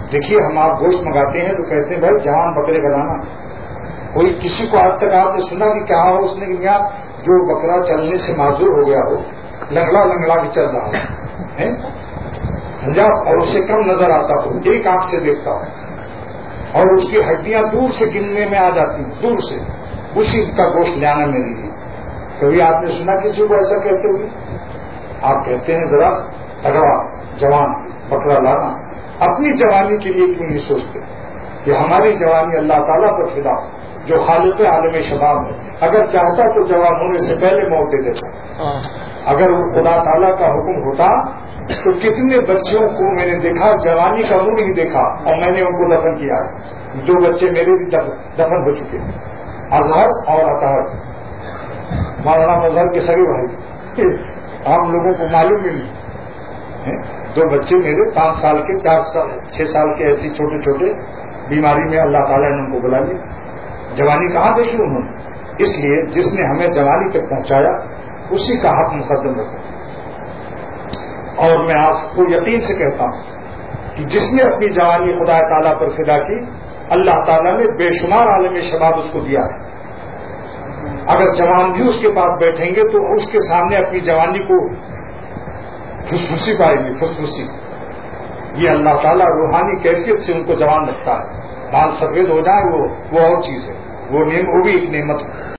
دیکھیے ہم آپ گوشت منگاتے ہیں تو کہتے ہیں بھائی جوان بکرے کا لانا. کوئی کسی کو آج تک آپ نے سنا کہ کیا ہو اس نے کہ یہاں جو بکرا چلنے سے معذور ہو گیا ہو, لنگڑا لنگڑا کے چل رہا ہے سمجھا, اور اسے کم نظر آتا ہو, ایک آنکھ سے دیکھتا ہو, اور اس کی ہڈیاں دور سے گننے میں آ جاتی ہیں, دور سے, اسی کا گوشت لانا میرے لیے. کبھی آپ نے سنا کسی کو ایسا کہتے ہوئے؟ آپ کہتے ہیں ذرا تگڑا جوان بکرا لانا. اپنی جوانی کے لیے کیوں نہیں سوچتے کہ ہماری جوانی اللہ تعالیٰ پر فدا ہو جو خالق عالم شباب ہے. اگر چاہتا تو جوان ہونے سے پہلے موت دے دیتا. اگر وہ خدا تعالیٰ کا حکم ہوتا تو کتنے بچوں کو میں نے دیکھا جوانی کا منہ نہیں دیکھا اور میں نے ان کو دفن کیا ہے. 2 بچے میرے بھی دفن ہو چکے ہیں, اظہر اور اطہر, مولانا مظہر کے سگے بھائی. عام لوگوں کو معلوم ہی نہیں. 2 بچے میرے 5 سال کے 6 سال کے, ایسی چھوٹے چھوٹے بیماری میں اللہ تعالیٰ نے ان کو بلا لیا. جوانی کہاں دیکھی انہوں نے؟ اس لیے جس نے ہمیں جوانی تک پہنچایا اسی کا حق مقدم رکھو. اور میں آپ کو یقین سے کہتا ہوں کہ جس نے اپنی جوانی خدا تعالیٰ پر فدا کی, اللہ تعالیٰ نے بے شمار عالم شباب اس کو دیا ہے. اگر جوان بھی اس کے پاس بیٹھیں گے تو اس کے سامنے اپنی جوانی کو فسفسی پائیں گے, فسفسی. یہ اللہ تعالیٰ روحانی کیفیت سے ان کو جوان رکھتا ہے. بال سفید ہو جائے وہ اور چیز ہے, وہ بھی ایک نعمت ہے.